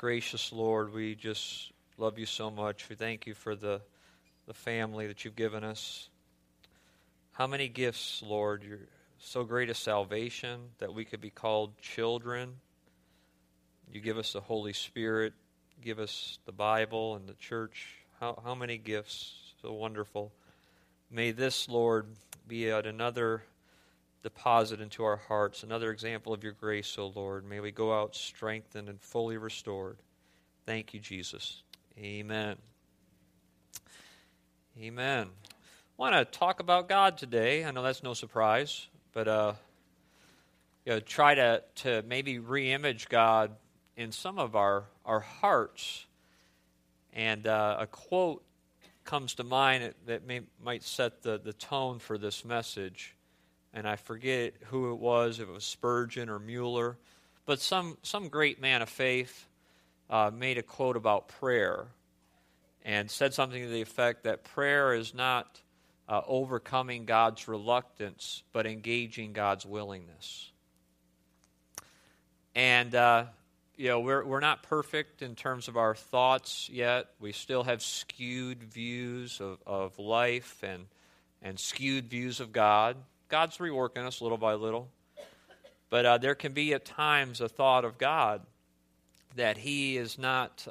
gracious Lord, we just love you so much. We thank you for the family that you've given us. How many gifts, Lord. You're so great a salvation that we could be called children. You give us the Holy Spirit, give us the Bible and the church. How many gifts, so wonderful. May this, Lord, be yet another deposit into our hearts, another example of your grace, O Lord. May we go out strengthened and fully restored. Thank you, Jesus. Amen. Amen. I want to talk about God today. I know that's no surprise, but try to maybe re-image God in some of our hearts. And a quote comes to mind that might set the tone for this message. And I forget who it was, if it was Spurgeon or Mueller. But some great man of faith made a quote about prayer and said something to the effect that prayer is not overcoming God's reluctance, but engaging God's willingness. And we're not perfect in terms of our thoughts yet. We still have skewed views of life and skewed views of God. God's reworking us little by little. But there can be at times a thought of God that He is not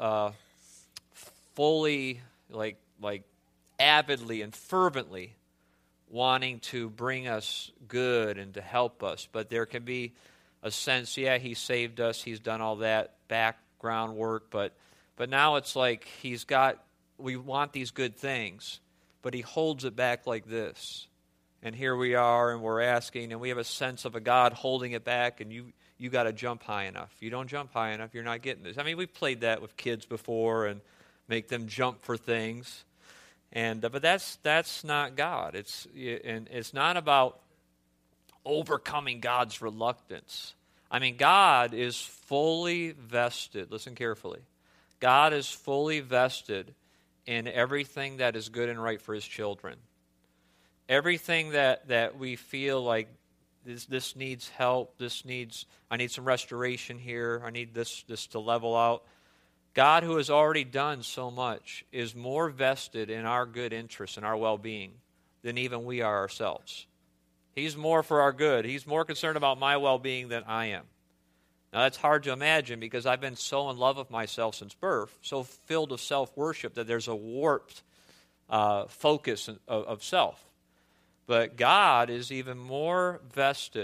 fully, like avidly and fervently wanting to bring us good and to help us. But there can be a sense, He saved us, He's done all that background work, but now it's like we want these good things, but He holds it back like this. And here we are, and we're asking, and we have a sense of a God holding it back, and you got to jump high enough. If you don't jump high enough, you're not getting this. I mean, we've played that with kids before and make them jump for things. But that's not God. It's not about overcoming God's reluctance. I mean, God is fully vested. Listen carefully. God is fully vested in everything that is good and right for His children. Everything that we feel like this needs help, I need some restoration here, I need this to level out. God, who has already done so much, is more vested in our good interests and our well-being than even we are ourselves. He's more for our good. He's more concerned about my well-being than I am. Now, that's hard to imagine because I've been so in love with myself since birth, so filled with self-worship that there's a warped focus of self. But God is even more vested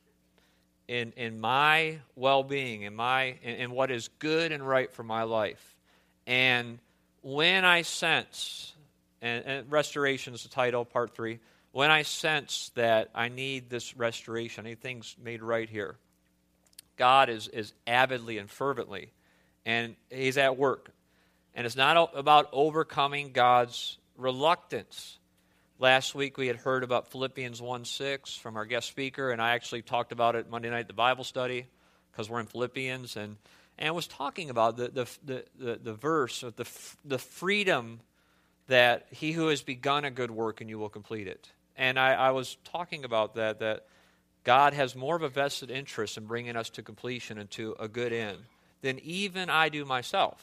in my well-being, in what is good and right for my life. And when I sense, and restoration is the title, part 3, when I sense that I need this restoration, I need things made right here, God is avidly and fervently, and He's at work. And it's not about overcoming God's reluctance. Last week we had heard about Philippians 1:6 from our guest speaker, and I actually talked about it Monday night at the Bible study because we're in Philippians, and was talking about the verse of the freedom that He who has begun a good work and you will complete it. And I was talking about that God has more of a vested interest in bringing us to completion and to a good end than even I do myself.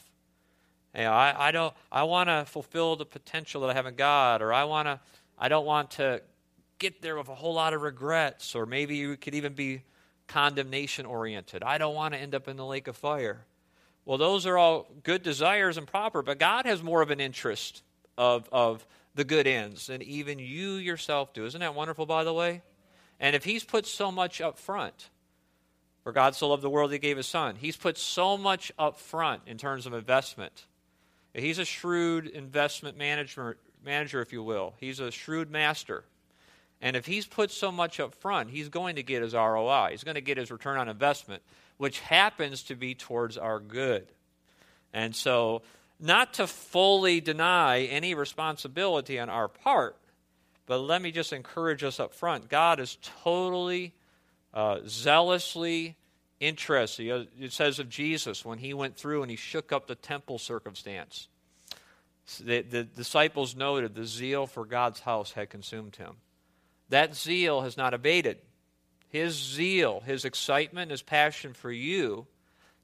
I want to fulfill the potential that I have in God, or I don't want to get there with a whole lot of regrets, or maybe you could even be condemnation-oriented. I don't want to end up in the lake of fire. Well, those are all good desires and proper, but God has more of an interest of the good ends than even you yourself do. Isn't that wonderful, by the way? And if He's put so much up front, for God so loved the world He gave His Son, He's put so much up front in terms of investment. He's a shrewd investment manager, if you will. He's a shrewd master. And if He's put so much up front, He's going to get His ROI. He's going to get His return on investment, which happens to be towards our good. And so, not to fully deny any responsibility on our part, but let me just encourage us up front. God is totally, zealously interested. It says of Jesus when He went through and He shook up the temple circumstance. The disciples noted the zeal for God's house had consumed Him. That zeal has not abated. His zeal, His excitement, His passion for you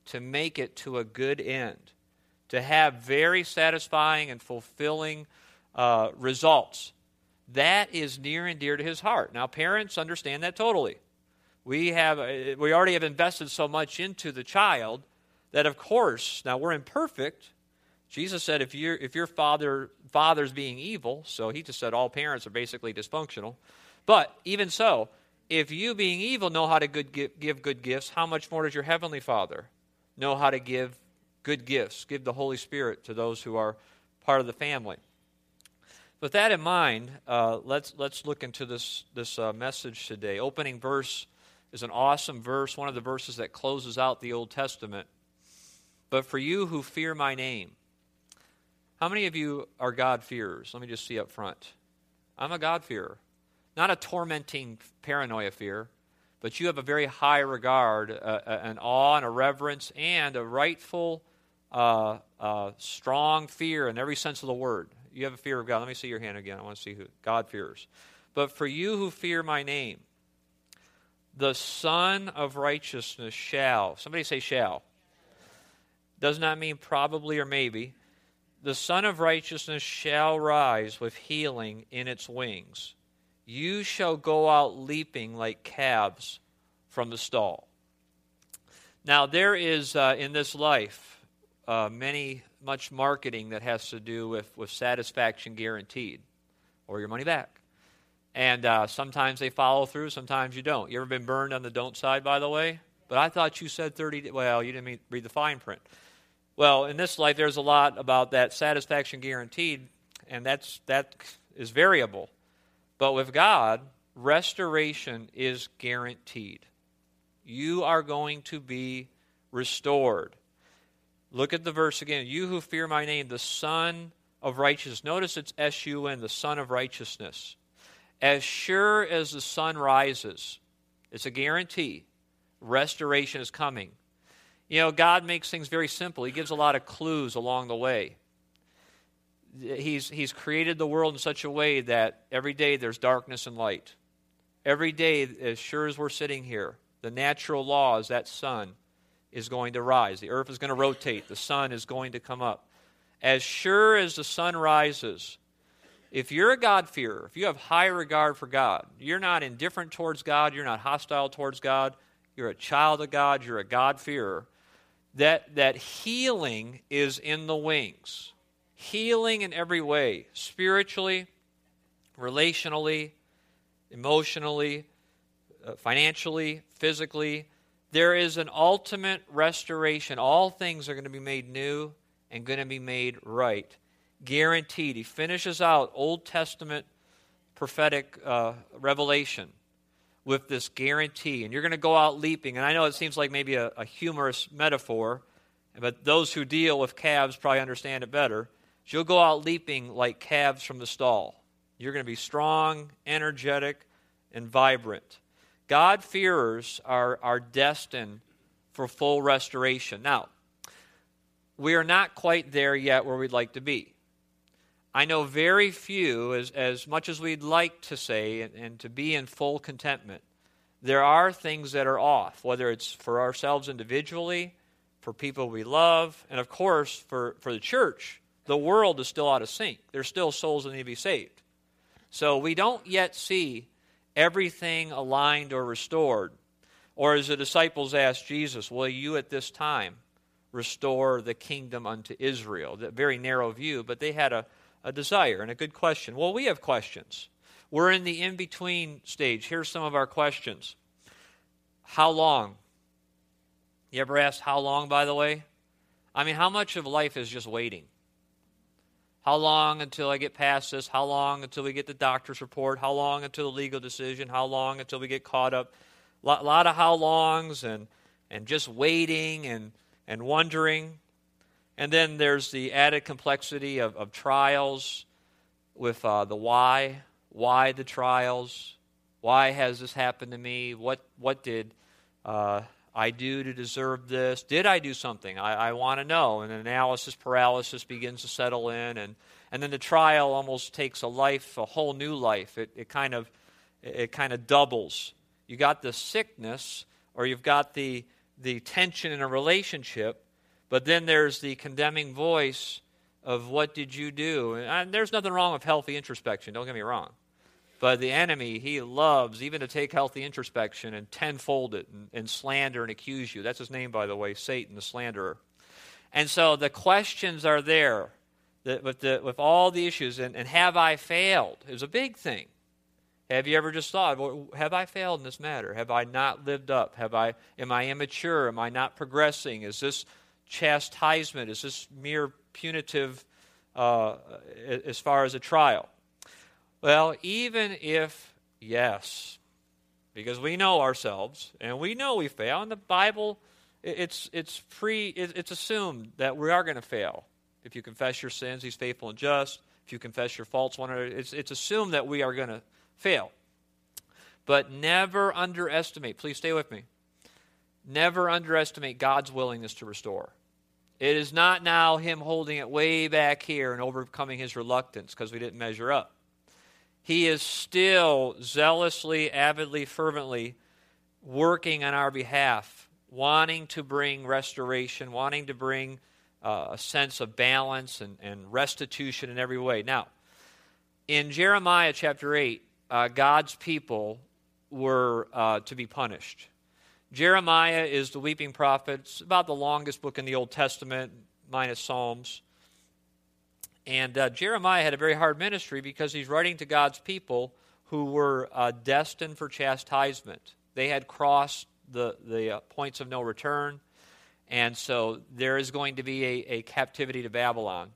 to make it to a good end, to have very satisfying and fulfilling results. That is near and dear to his heart. Now, parents understand that totally. We already have invested so much into the child that, of course, now we're imperfect. Jesus said if your father's being evil, so he just said all parents are basically dysfunctional. But even so, if you being evil know how to give good gifts, how much more does your heavenly Father know how to give good gifts, give the Holy Spirit to those who are part of the family? With that in mind, let's look into this message today. Opening verse is an awesome verse, one of the verses that closes out the Old Testament. But for you who fear my name. How many of you are God-fearers? Let me just see up front. I'm a God-fearer. Not a tormenting paranoia fear, but you have a very high regard, an awe and a reverence, and a rightful, strong fear in every sense of the word. You have a fear of God. Let me see your hand again. I want to see who God-fearers. But for you who fear my name, the Son of Righteousness shall. Somebody say shall. Does not mean probably or maybe. The Son of Righteousness shall rise with healing in its wings. You shall go out leaping like calves from the stall. Now, there is in this life much marketing that has to do with satisfaction guaranteed or your money back. And sometimes they follow through, sometimes you don't. You ever been burned on the don't side, by the way? But I thought you said 30 days. Well, you didn't read the fine print. Well, in this life, there's a lot about that satisfaction guaranteed, and that is variable. But with God, restoration is guaranteed. You are going to be restored. Look at the verse again. You who fear my name, the Son of Righteousness. Notice it's S-U-N, the Son of Righteousness. As sure as the sun rises, it's a guarantee. Restoration is coming. You know, God makes things very simple. He gives a lot of clues along the way. He's created the world in such a way that every day there's darkness and light. Every day, as sure as we're sitting here, the natural law is that sun is going to rise. The earth is going to rotate. The sun is going to come up. As sure as the sun rises, if you're a God-fearer, if you have high regard for God, you're not indifferent towards God, you're not hostile towards God, you're a child of God, you're a God-fearer, that healing is in the wings. Healing in every way, spiritually, relationally, emotionally, financially, physically. There is an ultimate restoration. All things are going to be made new and going to be made right. Guaranteed. He finishes out Old Testament prophetic revelation with this guarantee. And you're going to go out leaping. And I know it seems like maybe a humorous metaphor, but those who deal with calves probably understand it better. You'll go out leaping like calves from the stall. You're going to be strong, energetic, and vibrant. God-fearers are destined for full restoration. Now, we are not quite there yet where we'd like to be. I know very few, as much as we'd like to say and to be in full contentment, there are things that are off, whether it's for ourselves individually, for people we love, and of course for the church. The world is still out of sync. There's still souls that need to be saved. So we don't yet see everything aligned or restored. Or as the disciples asked Jesus, will you at this time restore the kingdom unto Israel? That very narrow view, but they had a desire and a good question. Well, we have questions. We're in the in-between stage. Here's some of our questions. How long? You ever asked how long, by the way? I mean, how much of life is just waiting? How long until I get past this? How long until we get the doctor's report? How long until the legal decision? How long until we get caught up? A lot of how longs and just waiting and wondering. And then there's the added complexity of trials with the why. Why the trials? Why has this happened to me? What did I do to deserve this? Did I do something? I want to know. And analysis paralysis begins to settle in. And then the trial almost takes a whole new life. It kind of doubles. You got the sickness, or you've got the the tension in a relationship, but then there's the condemning voice of what did you do? And there's nothing wrong with healthy introspection, don't get me wrong. But the enemy, he loves even to take healthy introspection and tenfold it and slander and accuse you. That's his name, by the way, Satan, the slanderer. And so the questions are there with all the issues. And have I failed? Is a big thing. Have you ever just thought, well, have I failed in this matter? Have I not lived up? Am I immature? Am I not progressing? Is this chastisement? Is this mere punitive as far as a trial? Well, even if yes, because we know ourselves and we know we fail. In the Bible, it's assumed that we are going to fail. If you confess your sins, He's faithful and just. If you confess your faults, it's assumed that we are going to fail. But never underestimate, please stay with me, never underestimate God's willingness to restore. It is not now Him holding it way back here and overcoming His reluctance because we didn't measure up. He is still zealously, avidly, fervently working on our behalf, wanting to bring restoration, wanting to bring a sense of balance and restitution in every way. Now, in Jeremiah chapter 8, God's people were to be punished. Jeremiah is the weeping prophet. It's about the longest book in the Old Testament, minus Psalms. And Jeremiah had a very hard ministry because he's writing to God's people who were destined for chastisement. They had crossed the points of no return, and so there is going to be a captivity to Babylon.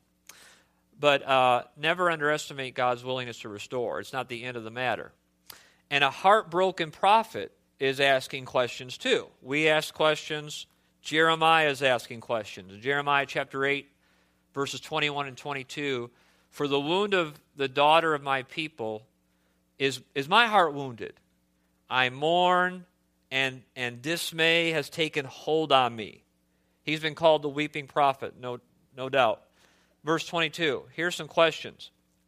But never underestimate God's willingness to restore. It's not the end of the matter. And a heartbroken prophet is asking questions too. We ask questions. Jeremiah is asking questions. In Jeremiah chapter 8, verses 21 and 22, for the wound of the daughter of my people is my heart wounded. I mourn, and dismay has taken hold on me. He's been called the weeping prophet, no doubt. Verse 22, here's some questions.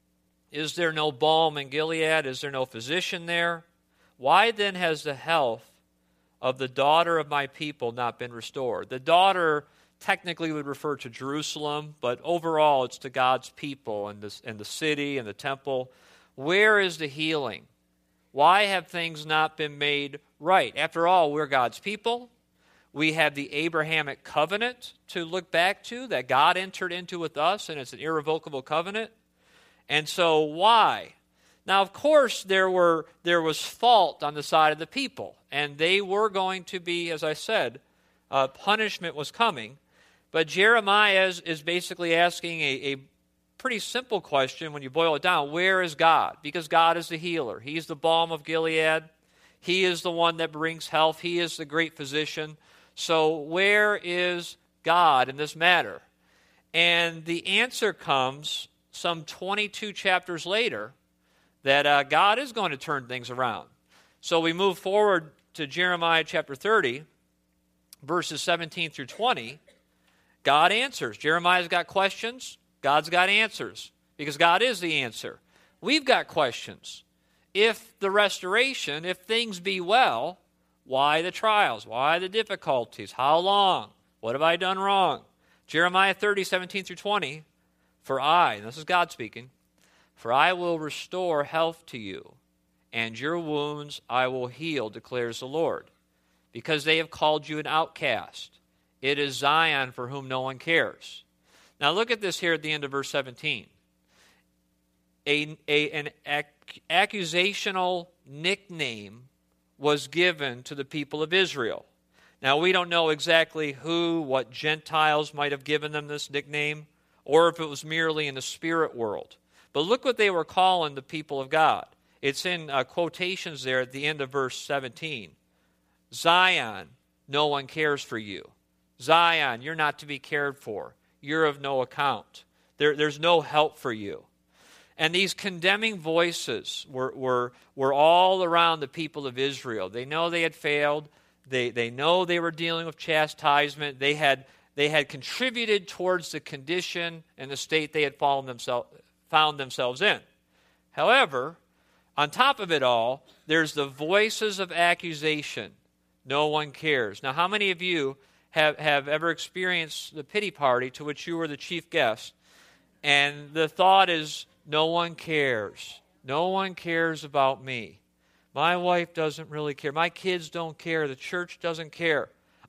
Is there no balm in Gilead? Is there no physician there? Why then has the health of the daughter of my people not been restored? The daughter technically would refer to Jerusalem, but overall it's to God's people and the city and the temple. Where is the healing? Why have things not been made right? After all, we're God's people. We have the Abrahamic covenant to look back to that God entered into with us, and it's an irrevocable covenant. And so why? Now, of course, there was fault on the side of the people, and they were going to be, as I said, punishment was coming. But Jeremiah is basically asking a pretty simple question when you boil it down. Where is God? Because God is the healer. He's the balm of Gilead. He is the one that brings health. He is the great physician. So where is God in this matter? And the answer comes some 22 chapters later that God is going to turn things around. So we move forward to Jeremiah chapter 30, verses 17 through 20. God answers. Jeremiah's got questions. God's got answers because God is the answer. We've got questions. If the restoration, if things be well, why the trials? Why the difficulties? How long? What have I done wrong? Jeremiah 30, 17 through 20. For I, and this is God speaking, for I will restore health to you, and your wounds I will heal, declares the Lord, because they have called you an outcast. It is Zion for whom no one cares. Now look at this here at the end of verse 17. An accusational nickname was given to the people of Israel. Now we don't know exactly what Gentiles might have given them this nickname, or if it was merely in the spirit world. But look what they were calling the people of God. It's in quotations there at the end of verse 17. Zion, no one cares for you. Zion, you're not to be cared for. You're of no account. There's no help for you. And these condemning voices were all around the people of Israel. They know they had failed. They know they were dealing with chastisement. They had contributed towards the condition and the state they had found themselves in. However, on top of it all, there's the voices of accusation No one cares. Now, how many of you have ever experienced the pity party to which you were the chief guest, and the thought is, no one cares. No one cares about me. My wife doesn't really care. My kids don't care. The church doesn't care.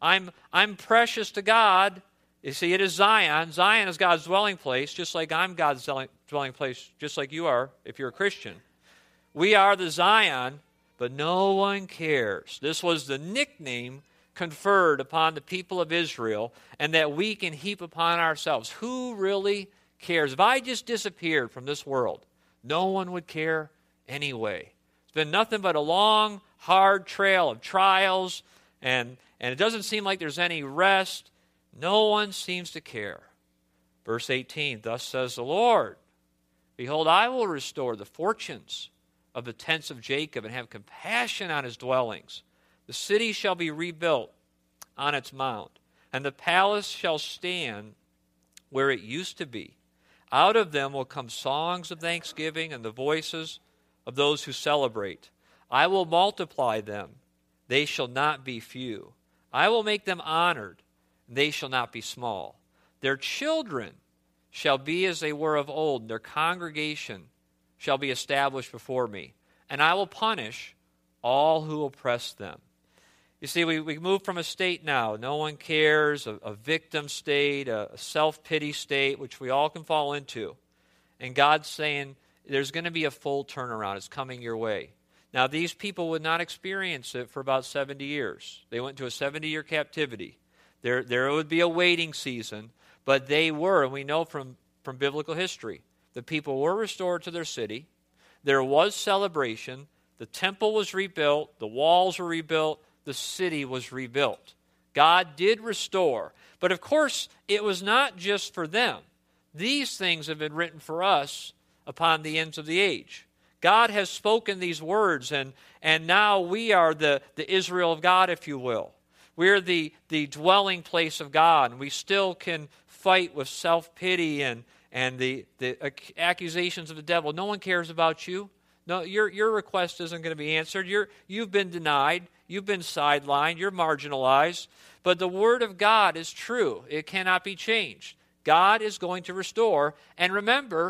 I'm precious to God. You see, it is Zion. Zion is God's dwelling place, just like I'm God's dwelling place, just like you are if you're a Christian. We are the Zion, but no one cares. This was the nickname conferred upon the people of Israel, and that we can heap upon ourselves. Who really cares? If I just disappeared from this world, no one would care anyway. It's been nothing but a long, hard trail of trials, and it doesn't seem like there's any rest. No one seems to care. Verse 18, thus says the Lord, behold, I will restore the fortunes of the tents of Jacob and have compassion on his dwellings. The city shall be rebuilt on its mount, and the palace shall stand where it used to be. Out of them will come songs of thanksgiving and the voices of those who celebrate. I will multiply them. They shall not be few. I will make them honored. They shall not be small. Their children shall be as they were of old, and their congregation shall be established before me. And I will punish all who oppress them. You see, we move from a state now, no one cares, a victim state, a self-pity state, which we all can fall into. And God's saying, there's going to be a full turnaround. It's coming your way. Now, these people would not experience it for about 70 years. They went into a 70-year captivity. There would be a waiting season, but they were, and we know from biblical history, the people were restored to their city. There was celebration. The temple was rebuilt. The walls were rebuilt. The city was rebuilt. God did restore. But of course, it was not just for them. These things have been written for us upon the ends of the age. God has spoken these words, and now we are the Israel of God, if you will. We're the dwelling place of God, and we still can fight with self-pity and the accusations of the devil. No one cares about you. No, your request isn't going to be answered. You've been denied. You've been sidelined. You're marginalized. But the Word of God is true. It cannot be changed. God is going to restore. And remember,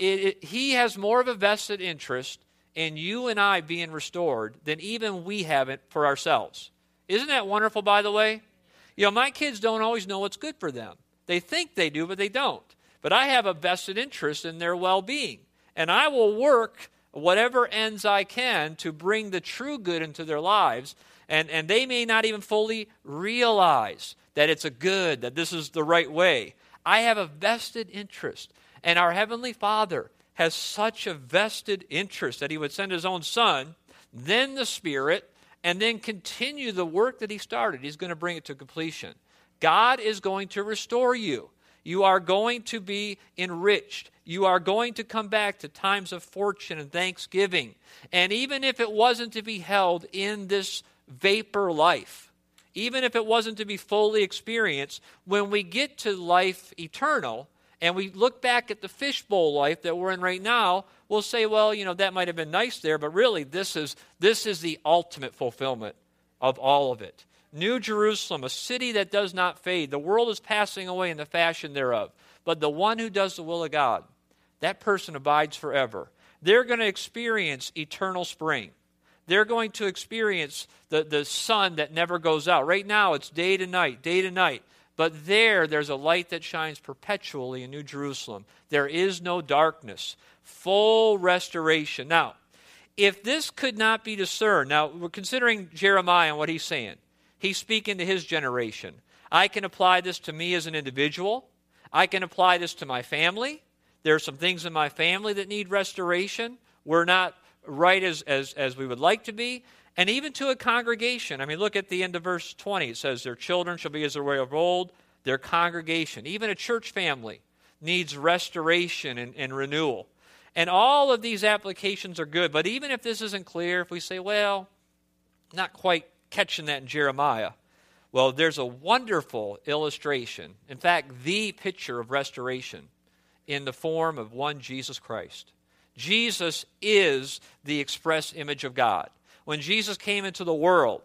He has more of a vested interest in you and I being restored than even we have it for ourselves. Isn't that wonderful, by the way? You know, my kids don't always know what's good for them. They think they do, but they don't. But I have a vested interest in their well-being. And I will work whatever ends I can to bring the true good into their lives. And they may not even fully realize that it's a good, that this is the right way. I have a vested interest. And our Heavenly Father has such a vested interest that He would send His own Son, then the Spirit, and then continue the work that He started. He's going to bring it to completion. God is going to restore you. You are going to be enriched. You are going to come back to times of fortune and thanksgiving. And even if it wasn't to be held in this vapor life, even if it wasn't to be fully experienced, when we get to life eternal and we look back at the fishbowl life that we're in right now, we'll say, well, you know, that might have been nice there, but really this is the ultimate fulfillment of all of it. New Jerusalem, a city that does not fade. The world is passing away in the fashion thereof. But the one who does the will of God, that person abides forever. They're going to experience eternal spring. They're going to experience the sun that never goes out. Right now, it's day to night, day to night. But there's a light that shines perpetually in New Jerusalem. There is no darkness. Full restoration. Now, if this could not be discerned, now we're considering Jeremiah and what he's saying. He's speaking to his generation. I can apply this to me as an individual. I can apply this to my family. There are some things in my family that need restoration. We're not right as we would like to be. And even to a congregation. I mean, look at the end of verse 20. It says, their children shall be as they were of old, their congregation. Even a church family needs restoration and renewal. And all of these applications are good. But even if this isn't clear, if we say, well, not quite catching that in Jeremiah, well, there's a wonderful illustration. In fact, the picture of restoration in the form of one Jesus Christ. Jesus is the express image of God. When Jesus came into the world,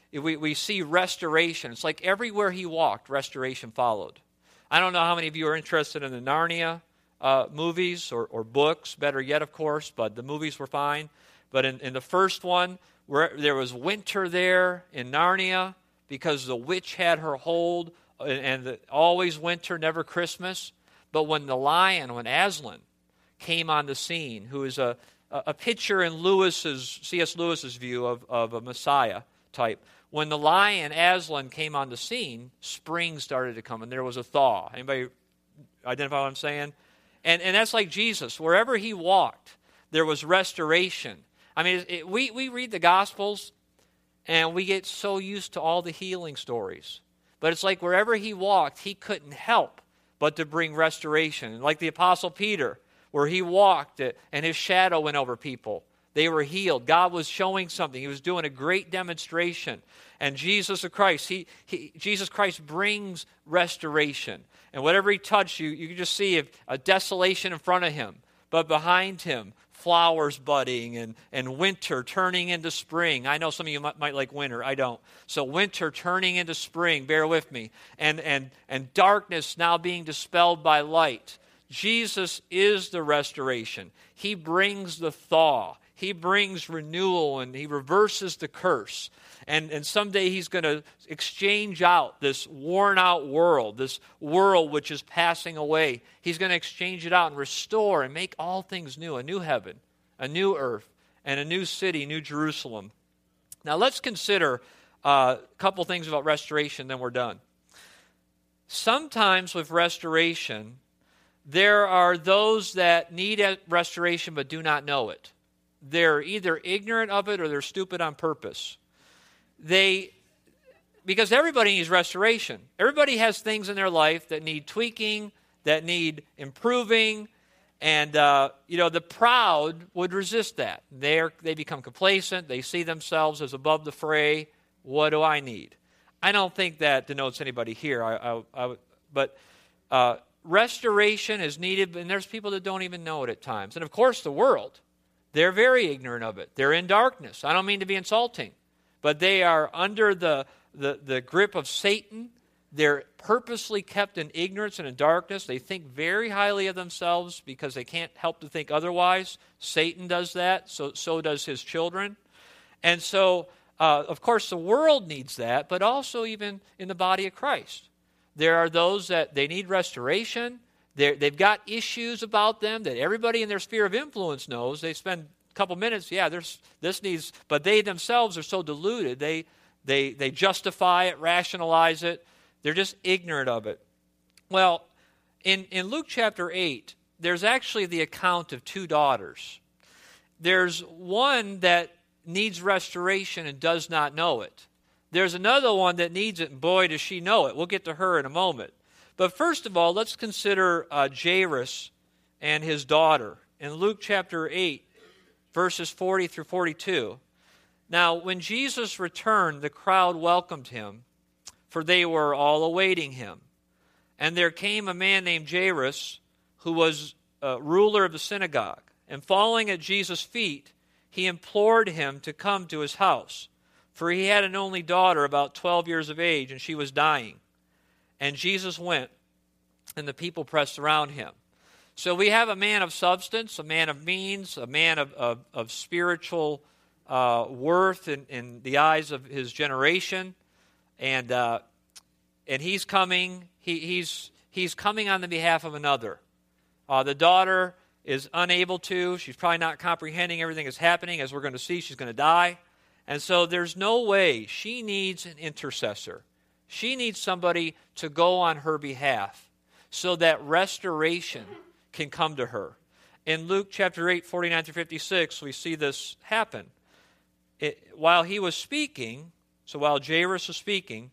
we see restoration. It's like everywhere he walked, restoration followed. I don't know how many of you are interested in the Narnia movies or books, better yet, of course, but the movies were fine. But in the first one, where there was winter there in Narnia because the witch had her hold, and always winter, never Christmas. But when Aslan came on the scene, who is a picture in C.S. Lewis's view of a Messiah type, when the lion Aslan came on the scene, spring started to come, and there was a thaw. Anybody identify what I'm saying? And that's like Jesus. Wherever he walked, there was restoration. I mean, we read the Gospels, and we get so used to all the healing stories. But it's like wherever he walked, he couldn't help but to bring restoration. Like the Apostle Peter, where he walked and his shadow went over people. They were healed. God was showing something. He was doing a great demonstration. And Jesus Christ, Jesus Christ brings restoration. And whatever he touched, you can just see a desolation in front of him. But behind him, flowers budding and winter turning into spring. I know some of you might like winter. I don't. So winter turning into spring. Bear with me. And darkness now being dispelled by light. Jesus is the restoration. He brings the thaw. He brings renewal, and he reverses the curse. And someday he's going to exchange out this worn-out world, this world which is passing away. He's going to exchange it out and restore and make all things new, a new heaven, a new earth, and a new city, New Jerusalem. Now let's consider a couple things about restoration, then we're done. Sometimes with restoration, there are those that need restoration but do not know it. They're either ignorant of it or they're stupid on purpose. Because everybody needs restoration. Everybody has things in their life that need tweaking, that need improving, and the proud would resist that. They become complacent. They see themselves as above the fray. What do I need? I don't think that denotes anybody here. But restoration is needed, and there's people that don't even know it at times. And of course, the world, they're very ignorant of it. They're in darkness. I don't mean to be insulting, but they are under the grip of Satan. They're purposely kept in ignorance and in darkness. They think very highly of themselves because they can't help to think otherwise. Satan does that, so does his children. And so, of course, the world needs that, but also even in the body of Christ. There are those that they need restoration. They've got issues about them that everybody in their sphere of influence knows. They spend a couple minutes, this needs, but they themselves are so deluded. They justify it, rationalize it. They're just ignorant of it. Well, in Luke chapter 8, there's actually the account of two daughters. There's one that needs restoration and does not know it. There's another one that needs it, and boy, does she know it. We'll get to her in a moment. But first of all, let's consider Jairus and his daughter. In Luke chapter 8, verses 40 through 42. Now, when Jesus returned, the crowd welcomed him, for they were all awaiting him. And there came a man named Jairus, who was ruler of the synagogue. And falling at Jesus' feet, he implored him to come to his house. For he had an only daughter, about 12 years of age, and she was dying. And Jesus went, and the people pressed around him. So we have a man of substance, a man of means, a man of spiritual worth in the eyes of his generation. And he's coming. He's coming on the behalf of another. The daughter is unable to. She's probably not comprehending everything that's happening. As we're going to see, she's going to die. And so there's no way. She needs an intercessor. She needs somebody to go on her behalf so that restoration can come to her. In Luke chapter 8, 49 through 56, we see this happen. While he was speaking, so while Jairus was speaking,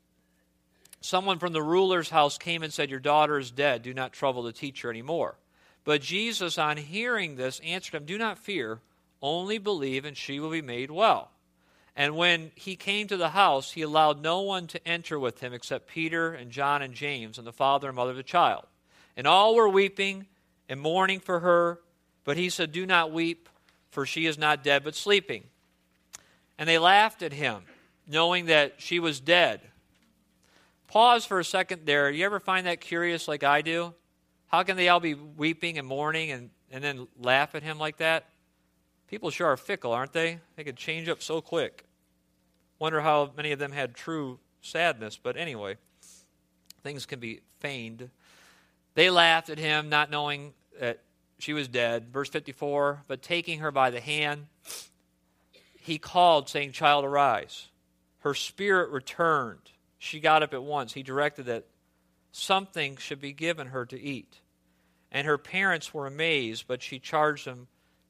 someone from the ruler's house came and said, "Your daughter is dead. Do not trouble the teacher anymore." But Jesus, on hearing this, answered him, "Do not fear, only believe, and she will be made well." And when he came to the house, he allowed no one to enter with him except Peter and John and James and the father and mother of the child. And all were weeping and mourning for her. But he said, "Do not weep, for she is not dead, but sleeping." And they laughed at him. knowing that she was dead. Pause for a second there. You ever find that curious like I do? How can they all be weeping and mourning and then laugh at him like that? People sure are fickle, aren't they? They could change up so quick. Wonder how many of them had true sadness. But anyway, things can be feigned. They laughed at him, not knowing that she was dead. Verse 54, but taking her by the hand, he called, saying, "Child, arise." Her spirit returned. She got up at once. He directed that something should be given her to eat. And her parents were amazed, but he charged them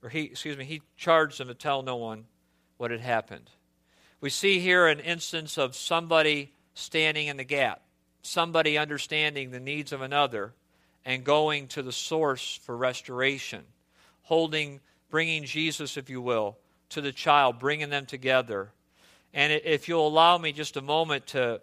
to tell no one what had happened. We see here an instance of somebody standing in the gap, somebody understanding the needs of another and going to the source for restoration, bringing Jesus, if you will, to the child, bringing them together. And if you'll allow me just a moment to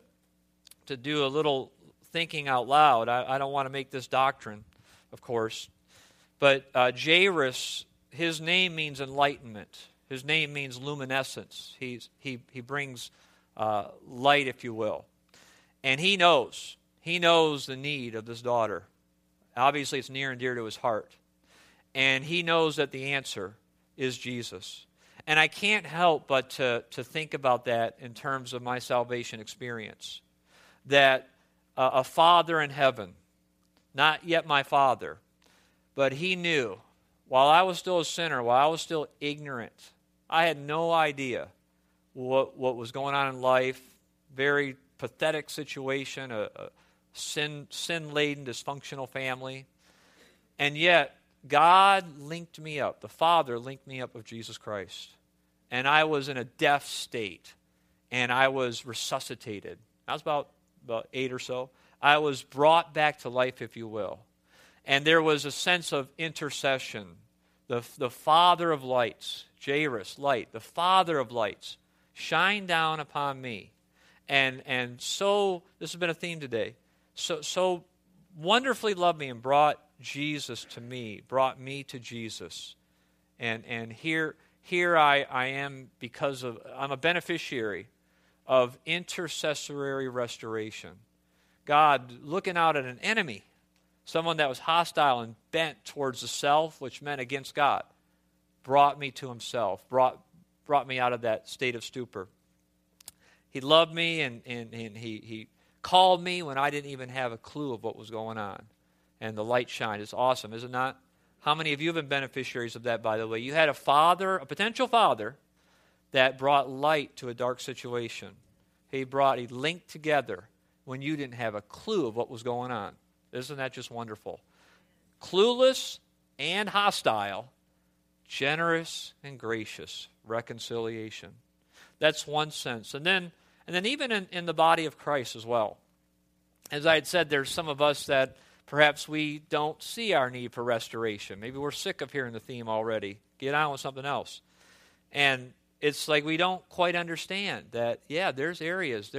do a little thinking out loud, I don't want to make this doctrine, of course, but Jairus, his name means enlightenment. His name means luminescence. He brings light, if you will. And he knows the need of this daughter. Obviously, it's near and dear to his heart. And he knows that the answer is Jesus. And I can't help but to think about that in terms of my salvation experience. That a Father in heaven, not yet my Father, but he knew, while I was still a sinner, while I was still ignorant, I had no idea what was going on in life, very pathetic situation, a sin-laden, dysfunctional family. And yet, God linked me up. The Father linked me up with Jesus Christ. And I was in a deaf state. And I was resuscitated. I was about 8 or so. I was brought back to life, if you will. And there was a sense of intercession. The Father of lights, Jairus, light, the Father of lights, shine down upon me. And so, this has been a theme today, so wonderfully loved me and brought Jesus to me, brought me to Jesus. And here I am I'm a beneficiary of intercessory restoration. God looking out at an enemy, someone that was hostile and bent towards the self, which meant against God, brought me to himself, brought me out of that state of stupor. He loved me and he called me when I didn't even have a clue of what was going on. And the light shined. It's awesome, is it not? How many of you have been beneficiaries of that, by the way? You had a potential father, that brought light to a dark situation. He linked together when you didn't have a clue of what was going on. Isn't that just wonderful? Clueless and hostile, generous and gracious reconciliation. That's one sense. And then even in the body of Christ as well. As I had said, there's some of us that perhaps we don't see our need for restoration. Maybe we're sick of hearing the theme already. Get on with something else. And it's like we don't quite understand that, there's areas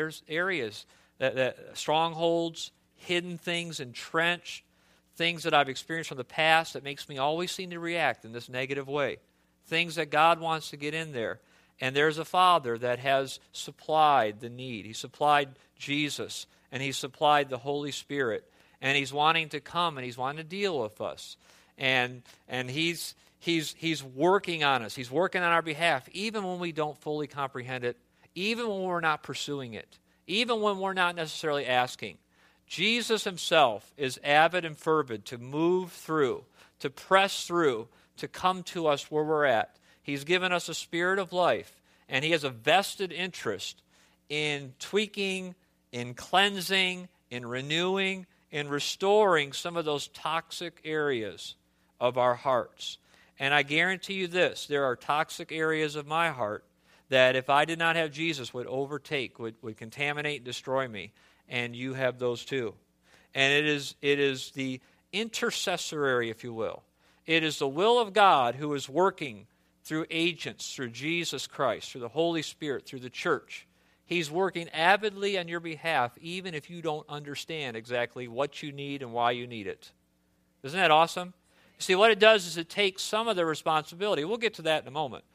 that strongholds, hidden things, entrenched, things that I've experienced from the past that makes me always seem to react in this negative way. Things that God wants to get in there. And there's a Father that has supplied the need. He supplied Jesus, and he supplied the Holy Spirit. And he's wanting to come, and he's wanting to deal with us. And he's working on us. He's working on our behalf, even when we don't fully comprehend it, even when we're not pursuing it, even when we're not necessarily asking. Jesus himself is avid and fervid to move through, to press through, to come to us where we're at. He's given us a spirit of life, and he has a vested interest in tweaking, in cleansing, in renewing, in restoring some of those toxic areas of our hearts. And I guarantee you this, there are toxic areas of my heart that if I did not have Jesus would overtake, would contaminate and destroy me. And you have those too. And it is the intercessory, if you will. It is the will of God who is working through agents, through Jesus Christ, through the Holy Spirit, through the church. He's working avidly on your behalf, even if you don't understand exactly what you need and why you need it. Isn't that awesome? You see, what it does is it takes some of the responsibility. We'll get to that in a moment.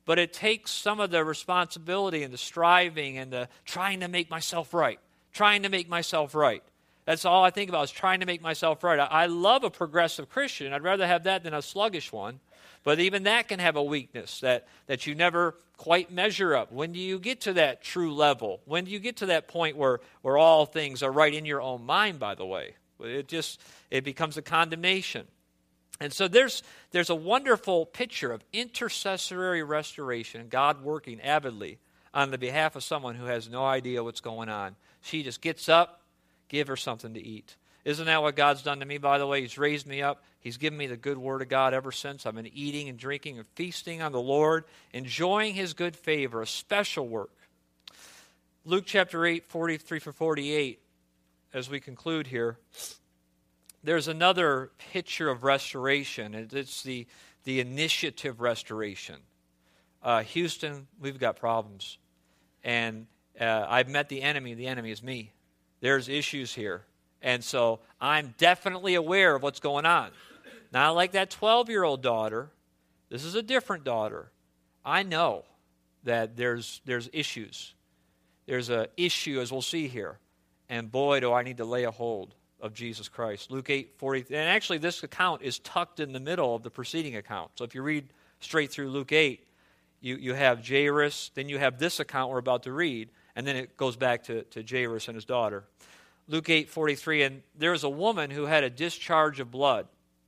but it takes some of the responsibility and the striving and the trying to make myself right. Trying to make myself right. That's all I think about is trying to make myself right. I love a progressive Christian. I'd rather have that than a sluggish one. But even that can have a weakness that you never quite measure up. When do you get to that true level? When do you get to that point where all things are right in your own mind, by the way? It becomes a condemnation. And so there's a wonderful picture of intercessory restoration, God working avidly on the behalf of someone who has no idea what's going on. She just gets up, give her something to eat. Isn't that what God's done to me, by the way? He's raised me up. He's given me the good word of God ever since. I've been eating and drinking and feasting on the Lord, enjoying his good favor, a special work. Luke chapter 8, 43-48, as we conclude here, there's another picture of restoration. It's the initiative restoration. Houston, we've got problems. And I've met the enemy. The enemy is me. There's issues here. And so I'm definitely aware of what's going on. Not like that 12-year-old daughter. This is a different daughter. I know that there's issues. There's an issue, as we'll see here. And boy, do I need to lay a hold of Jesus Christ. Luke 8:40. And actually, this account is tucked in the middle of the preceding account. So if you read straight through Luke 8, you have Jairus, then you have this account we're about to read, and then it goes back to Jairus and his daughter. Luke 8:43, and there was a woman who had a discharge of blood.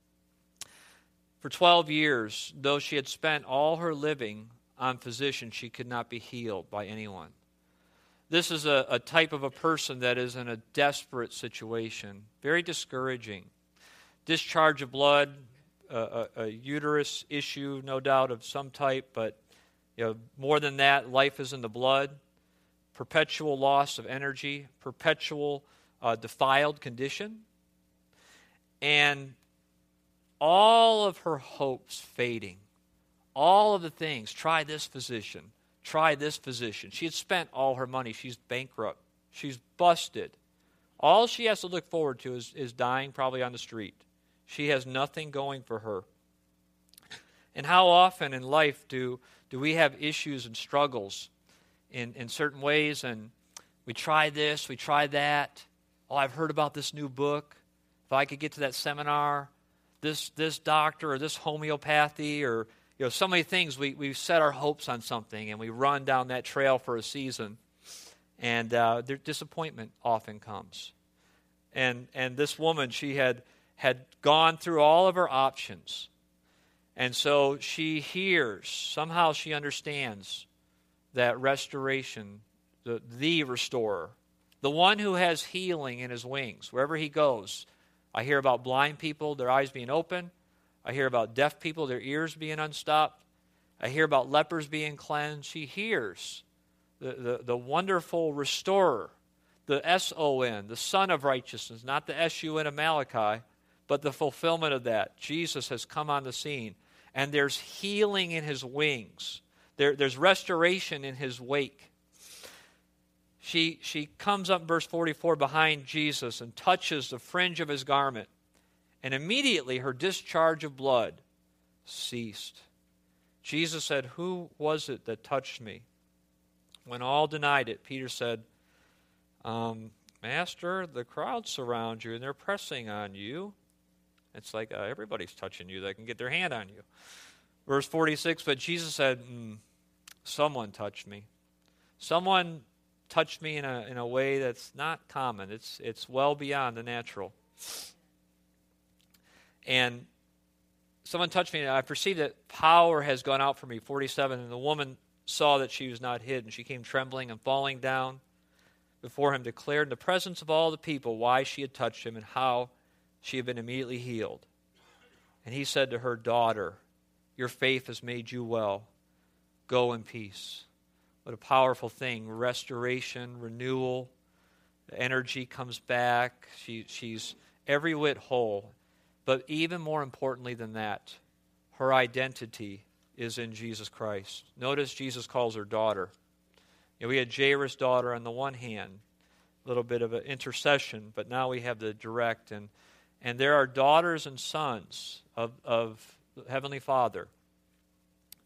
For 12 years, though she had spent all her living on physicians, she could not be healed by anyone. This is a type of a person that is in a desperate situation, very discouraging. Discharge of blood, a uterus issue, no doubt, of some type, but more than that, life is in the blood. Perpetual loss of energy, perpetual defiled condition, and all of her hopes fading. All of the things, try this physician, try this physician. She had spent all her money. She's bankrupt. She's busted. All she has to look forward to is dying probably on the street. She has nothing going for her. And how often in life do we have issues and struggles in certain ways, and we try this, we try that. Oh, I've heard about this new book. If I could get to that seminar, this doctor or this homeopathy or so many things, we set our hopes on something and we run down that trail for a season, and disappointment often comes. And this woman, she had gone through all of her options, and so she hears, somehow she understands that restoration, the restorer, the one who has healing in his wings. Wherever he goes, I hear about blind people, their eyes being open. I hear about deaf people, their ears being unstopped. I hear about lepers being cleansed. She hears the wonderful restorer, the S-O-N, the Son of Righteousness, not the S-U-N of Malachi, but the fulfillment of that. Jesus has come on the scene, and there's healing in his wings. There's restoration in his wake. She comes up in verse 44 behind Jesus and touches the fringe of his garment. And immediately her discharge of blood ceased. Jesus said, "Who was it that touched me?" When all denied it, Peter said, "Master, the crowd surround you and they're pressing on you." It's like everybody's touching you. They can get their hand on you. Verse 46, but Jesus said, "Someone touched me. Someone touched me in a way that's not common. It's well beyond the natural. And someone touched me, and I perceived that power has gone out from me." 47, and the woman saw that she was not hid, and she came trembling and falling down before him, declared in the presence of all the people why she had touched him and how she had been immediately healed. And he said to her, "Daughter, your faith has made you well. Go in peace." What a powerful thing. Restoration, renewal, the energy comes back. She's every whit whole. But even more importantly than that, her identity is in Jesus Christ. Notice Jesus calls her daughter. We had Jairus' daughter on the one hand, a little bit of an intercession, but now we have the direct. And there are daughters and sons of the Heavenly Father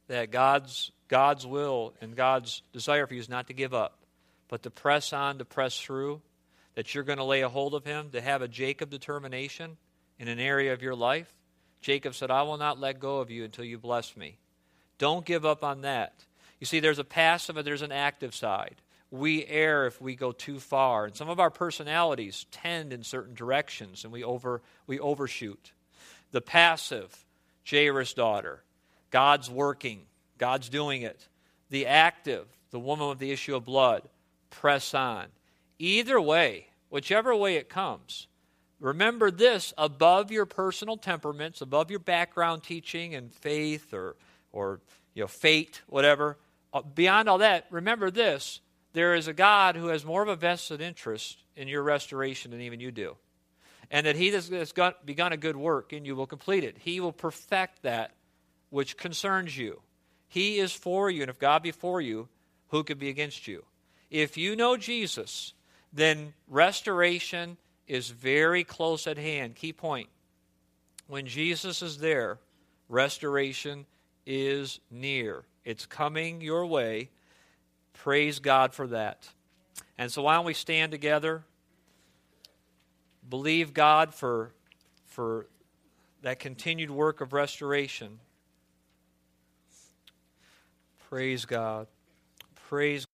that God's will and God's desire for you is not to give up, but to press on, to press through, that you're going to lay a hold of him, to have a Jacob determination in an area of your life. Jacob said, I will not let go of you until you bless me. Don't give up on that. You see, there's a passive and there's an active side. We err if we go too far, and some of our personalities tend in certain directions, and we overshoot. The passive, Jairus' daughter, God's working, God's doing it. The active, the woman with the issue of blood, press on. Either way, whichever way it comes, remember this above your personal temperaments, above your background teaching and faith or fate, whatever. Beyond all that, remember this. There is a God who has more of a vested interest in your restoration than even you do. And that he has begun a good work and you will complete it. He will perfect that which concerns you. He is for you, and if God be for you, who could be against you? If you know Jesus, then restoration is very close at hand. Key point. When Jesus is there, restoration is near. It's coming your way. Praise God for that. And so why don't we stand together? Believe God for that continued work of restoration. Praise God. Praise